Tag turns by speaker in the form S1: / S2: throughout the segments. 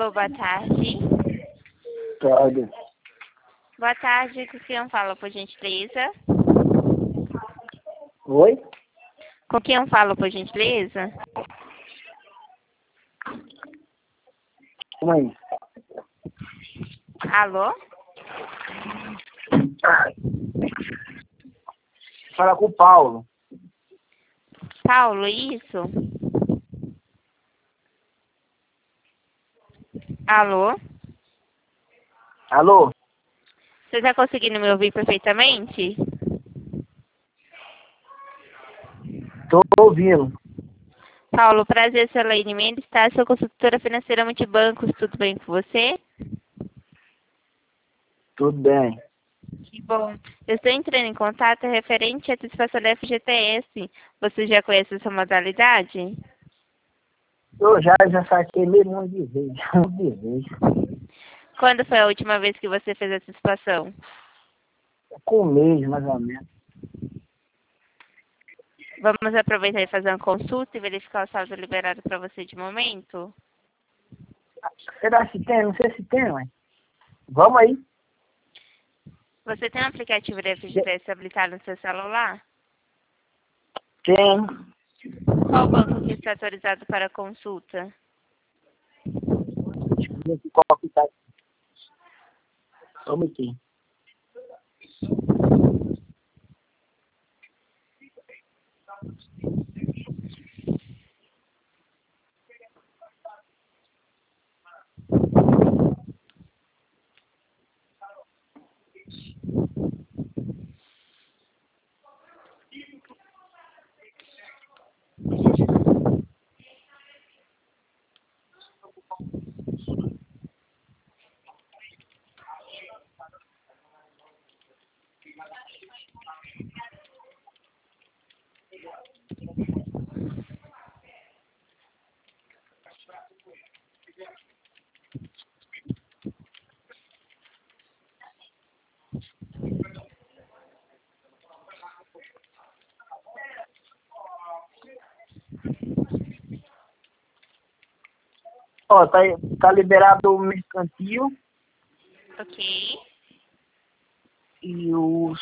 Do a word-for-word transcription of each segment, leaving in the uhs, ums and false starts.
S1: Alô, boa tarde.
S2: Tarde.
S1: Boa tarde, com quem eu falo, por gentileza?
S2: Oi?
S1: Com quem eu falo, por gentileza?
S2: Como aí?
S1: Alô?
S2: Fala com o Paulo.
S1: Paulo, isso? Alô?
S2: Alô?
S1: Você está conseguindo me ouvir perfeitamente?
S2: Tô ouvindo.
S1: Paulo, prazer, sou Laine Mendes, tá? Sou consultora financeira multibancos, tudo bem com você?
S2: Tudo bem.
S1: Que bom. Eu estou entrando em contato referente à antecipação da F G T S. Você já conhece essa modalidade?
S2: Eu já, já saquei meio monte de vezes. Um monte de vezes.
S1: Quando foi a última vez que você fez a antecipação?
S2: Com um mês, mais ou menos.
S1: Vamos aproveitar e fazer uma consulta e verificar o saldo liberado para você de momento?
S2: Será se tem? Não sei se tem, ué. Vamos aí.
S1: Você tem um aplicativo da F G T S habilitado no seu celular?
S2: Tem.
S1: Qual banco que está autorizado para a consulta?
S2: Deixa eu ver aqui qual que tá. Vamos aqui. Ó, tá, tá liberado o mercantil
S1: Ok.
S2: e os...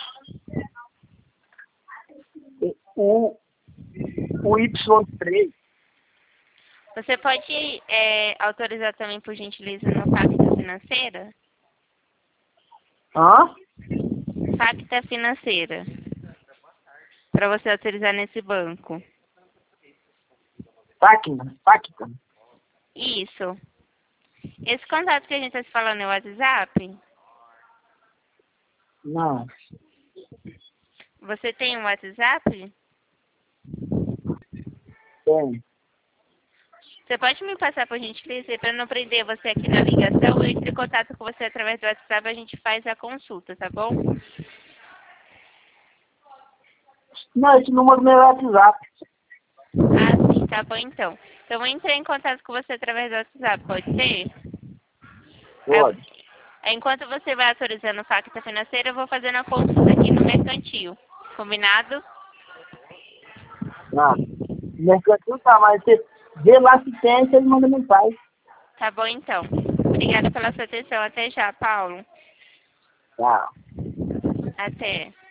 S2: O, o Y três.
S1: Você pode é, autorizar também, por gentileza, no Facta Financeira?
S2: Hã?
S1: Facta Financeira. Para você autorizar nesse banco.
S2: Pacta, Pacta.
S1: Isso. Esse contato que a gente está se falando é o WhatsApp?
S2: Não.
S1: Você tem um WhatsApp?
S2: Tem.
S1: Você pode me passar, por gentileza, para não prender você aqui na ligação, eu entro em contato com você através do WhatsApp, a gente faz a consulta, tá bom?
S2: Não, esse número meu é WhatsApp.
S1: Ah, sim, tá bom então. Então, eu vou entrar em contato com você através do WhatsApp, pode ser?
S2: Pode.
S1: Aí, enquanto você vai autorizando o Facta Financeira, eu vou fazendo a consulta aqui no mercantil. Combinado?
S2: Não. Mercantil tá, mas você vê lá se tem, você manda mensagem.
S1: Tá bom então. Obrigada pela sua atenção. Até já, Paulo.
S2: Tchau.
S1: Até.